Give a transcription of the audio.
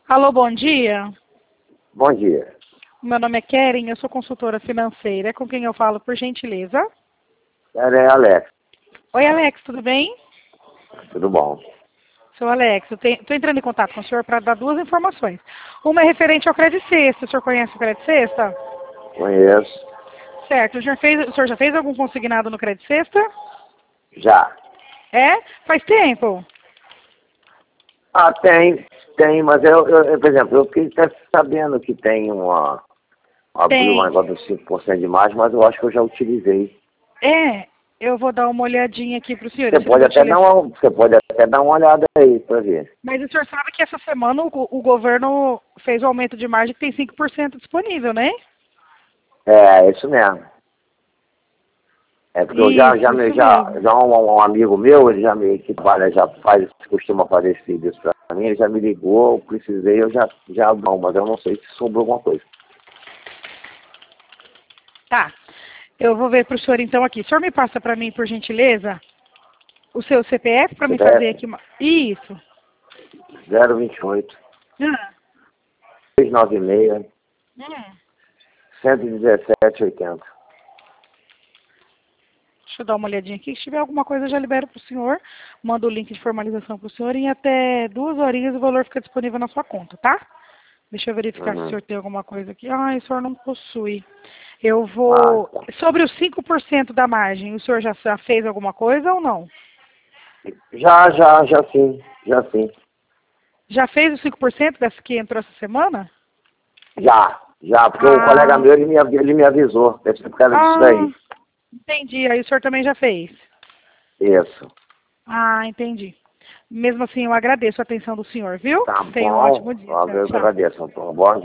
Alô, bom dia. Bom dia. Meu nome é Keren, eu sou consultora financeira. Com quem eu falo, por gentileza? É Alex, Oi, Alex, tudo bem? tudo bom? Sou Alex, eu estou entrando em contato com o senhor para dar duas informações. Uma é referente ao Credit Sexta. O senhor conhece o Credit Sexta? Conheço. Certo. O senhor já fez algum consignado no Credit Sexta? Já. É? Faz tempo? Ah, tem, mas por exemplo, eu fiquei até sabendo que tem abriu um Tem. negócio dos 5% de margem, mas eu acho que eu já utilizei. É, eu vou dar uma olhadinha aqui para o senhor. Você Esse número de telefone. você pode até dar uma olhada aí para ver. Mas o senhor sabe que essa semana o governo fez o aumento de margem que tem 5% disponível, né? É isso mesmo. É porque eu Isso mesmo. já um amigo meu, ele já me que trabalha, costuma fazer esse serviço para mim, ele já me ligou, eu precisei, já não, mas eu não sei se sobrou alguma coisa. Tá. Eu vou ver para o senhor então aqui. O senhor me passa para mim, por gentileza, o seu CPF para me fazer CPF aqui uma... Isso. 028 Ah. 396 Hum. 117,80. Deixa eu dar uma olhadinha aqui. Se tiver alguma coisa, eu já libero para o senhor. Mando o link de formalização para o senhor e em até 2 horinhas o valor fica disponível na sua conta, tá? Deixa eu verificar se o Uhum. senhor tem alguma coisa aqui. Ah, o senhor não possui. Eu Ah, vou... tá. Sobre os 5% da margem, o senhor já fez alguma coisa ou não? Já sim. Já fez os 5% dessa que entrou essa semana? Já, porque o colega Ah, meu, ele me avisou, deve ser por causa disso ah, daí. entendi. Aí o senhor também já fez. Isso. Ah, entendi. Mesmo assim, eu agradeço a atenção do senhor, viu? Tá Tenha um ótimo bom, dia. eu Tchau, que tchau. agradeço. Bom